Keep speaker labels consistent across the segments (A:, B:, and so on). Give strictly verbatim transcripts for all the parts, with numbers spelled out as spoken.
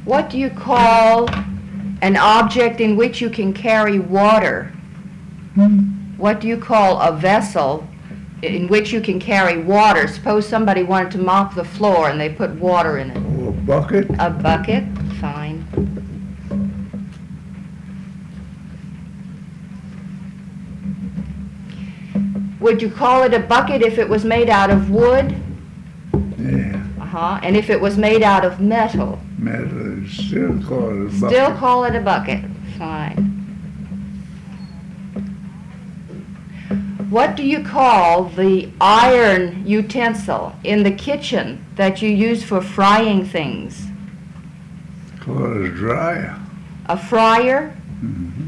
A: What do you call an object in which you can carry water?
B: Hmm?
A: What do you call a vessel in which you can carry water? Suppose somebody wanted to mop the floor and they put water in it.
B: Oh, a bucket?
A: A bucket? Fine. Would you call it a bucket if it was made out of wood?
B: Yeah.
A: Uh-huh. And if it was made out of metal?
B: Metal, still call it a bucket.
A: Still call it a bucket. Fine. What do you call the iron utensil in the kitchen that you use for frying things?
B: Call it a dryer.
A: A fryer?
B: Mm-hmm.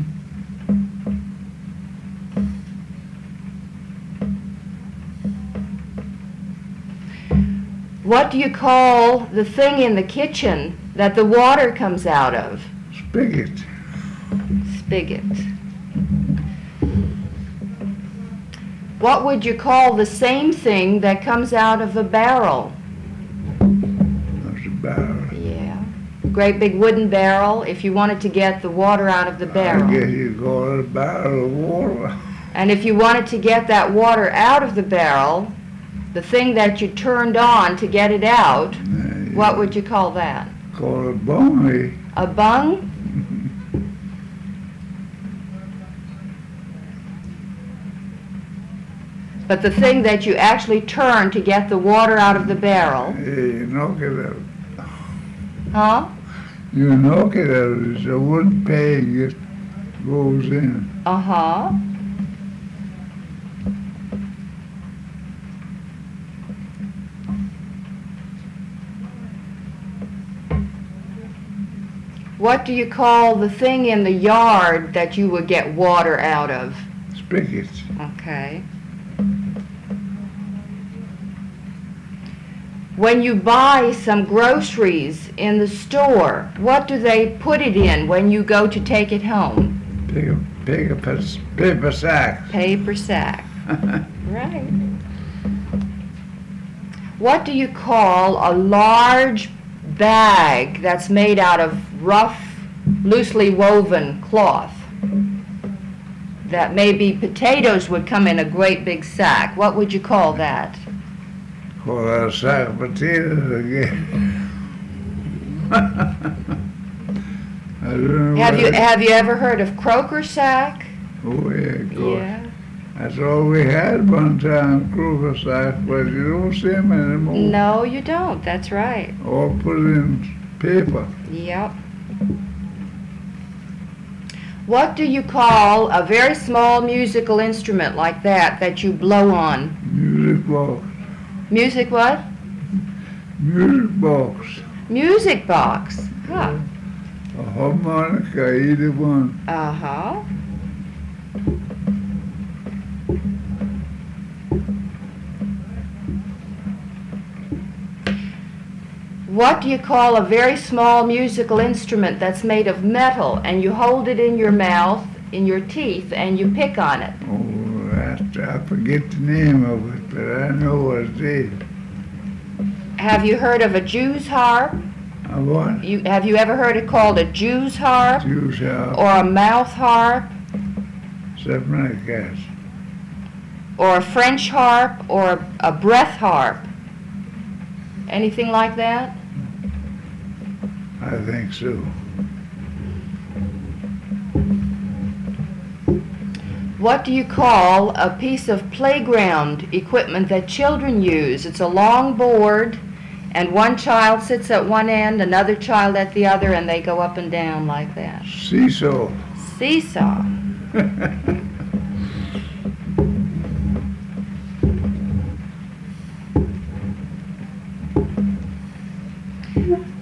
A: What do you call the thing in the kitchen that the water comes out of?
B: Spigot.
A: Spigot. What would you call the same thing that comes out of a barrel?
B: That's a barrel.
A: Yeah. Great big wooden barrel, if you wanted to get the water out of the barrel.
B: I guess you call it a barrel of water.
A: And if you wanted to get that water out of the barrel, the thing that you turned on to get it out,
B: Uh,
A: what would you call that?
B: Call it bung, eh?
A: A bung? But the thing that you actually turn to get the water out of the barrel,
B: Hey, you knock it out.
A: huh?
B: You knock it out. It's a wooden peg that goes in.
A: Uh-huh. What do you call the thing in the yard that you would get water out of?
B: Spigot.
A: Okay. When you buy some groceries in the store, what do they put it in when you go to take it home?
B: Paper, paper, paper sack.
A: Paper sack. Right. What do you call a large bag that's made out of rough, loosely woven cloth? That maybe potatoes would come in a great big sack. What would you call that?
B: Call that a sack of potatoes again. I don't know.
A: Have you
B: what-
A: have you ever heard of croaker sack?
B: Oh, yeah, of course.
A: Yeah.
B: That's all we had one time, Kruger sack, but you don't see them anymore.
A: No, you don't. That's right.
B: All put in paper.
A: Yep. What do you call a very small musical instrument like that that you blow on?
B: Music box.
A: Music what?
B: Music box.
A: Music box. Huh.
B: A harmonica, either one.
A: Uh-huh. What do you call a very small musical instrument that's made of metal and you hold it in your mouth, in your teeth, and you pick on it?
B: Oh, I, I forget the name of it, but I know what it is.
A: Have you heard of a Jew's harp?
B: A what?
A: You, have you ever heard it called a Jew's harp
B: Juice out.
A: or a mouth harp
B: Something like that.
A: or a French harp or a, a breath harp? Anything like that?
B: I think so.
A: What do you call a piece of playground equipment that children use? It's a long board, and one child sits at one end, another child at the other, and they go up and down like that.
B: Seesaw.
A: Seesaw.